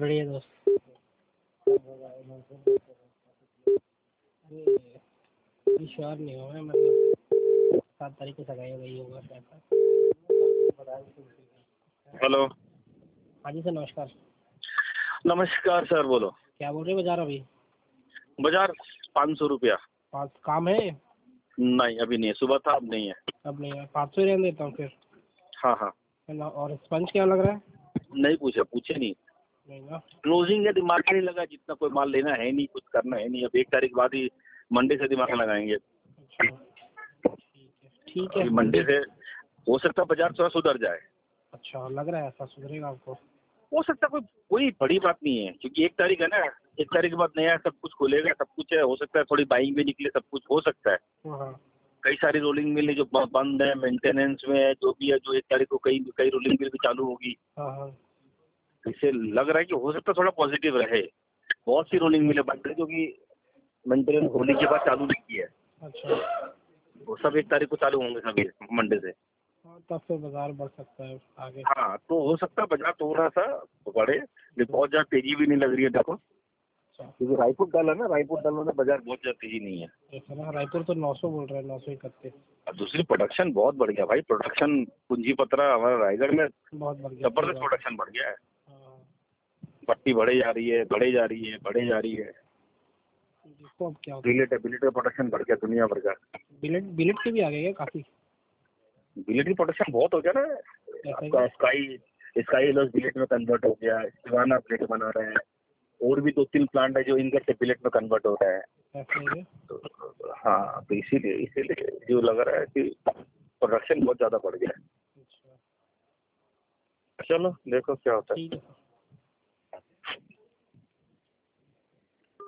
बढ़िया दोस्त। अरे श्योर नहीं हो मैं, मतलब 7 तारीख को सगाई वही होगा शायद। हेलो। हाँ जी सर, नमस्कार। नमस्कार सर, बोलो। क्या बोल रहे हो बाजार अभी? बाजार 500 रुपया। पाँच काम है? नहीं अभी नहीं है, सुबह था अब नहीं है। अब नहीं है, 500 ही रहने देता हूँ फिर। हाँ हाँ। है ना? और स्पंज क्या लग रहा है? नहीं पूछे, पूछे नहीं। नहीं ना? क्लोजिंग है, दिमाग नहीं लगा, जितना कोई माल लेना है नहीं, कुछ करना है नहीं। अब 1 तारीख बाद ही मंडे से दिमाग लगाएंगे। अच्छा ठीक है अभी मंडे से हो सकता है बाजार थोड़ा सुधर जाए। अच्छा, लग रहा है ऐसा सुधरेगा आपको? हो सकता है, कोई बड़ी बात नहीं है, क्योंकि 1 तारीख है ना। 1 तारीख के बाद नया सब कुछ खुलेगा, सब कुछ है। हो सकता है थोड़ी बाइंग भी निकले, सब कुछ हो सकता है। हाँ। कई सारी रोलिंग मिल जो बंद है, मेंटेनेंस में है, जो भी है, जो 1 तारीख को कई कई रोलिंग मिल भी चालू होगी। हाँ हाँ। इससे लग रहा है कि हो सकता है थोड़ा पॉजिटिव रहे। बहुत सी रोलिंग मिले बंद है, क्योंकि मेंटेनेंस होली के बाद चालू नहीं की है। अच्छा, वो सब 1 तारीख को चालू होंगे सभी मंडे से। हाँ तब फिर बाजार बढ़ सकता है आगे। हाँ, तो हो सकता है बाजार थोड़ा सा बढ़े, लेकिन बहुत ज्यादा तेजी भी नहीं लग रही है देखो। अच्छा, क्योंकि रायपुर डल है ना, रायपुर डल में बाजार बहुत ज्यादा तेजी नहीं है। ऐसा ना? रायपुर तो 900 बोल रहा है, 931। और दूसरी प्रोडक्शन बहुत बढ़ गया भाई। प्रोडक्शन पूंजी पत्रा हमारा रायगढ़ में बहुत बढ़ गया, सही जबरदस्त बात है। प्रोडक्शन बढ़ गया है। हाँ, पट्टी बढ़े जा रही है, बढ़े जा रही है, बढ़े जा रही है। देखो अब क्या होता है। बिलेट का प्रोडक्शन बढ़ गया दुनिया भर का। बिलेट बिलेट के भी आ गए क्या काफी? बिलेट की प्रोडक्शन बहुत हो गया ना। ऐसा आपका ही? स्काई लॉस बिलेट में कन्वर्ट हो गया, शिवाना बिलेट बना रहे हैं। और भी 2-3 प्लांट है जो इनका से बिलेट में कन्वर्ट हो रहा है। ऐसा ही है? तो हाँ, तो इसीलिए जो लग रहा है कि प्रोडक्शन बहुत ज्यादा बढ़ गया है। अच्छा चलो देखो क्या होता है। ठीक है।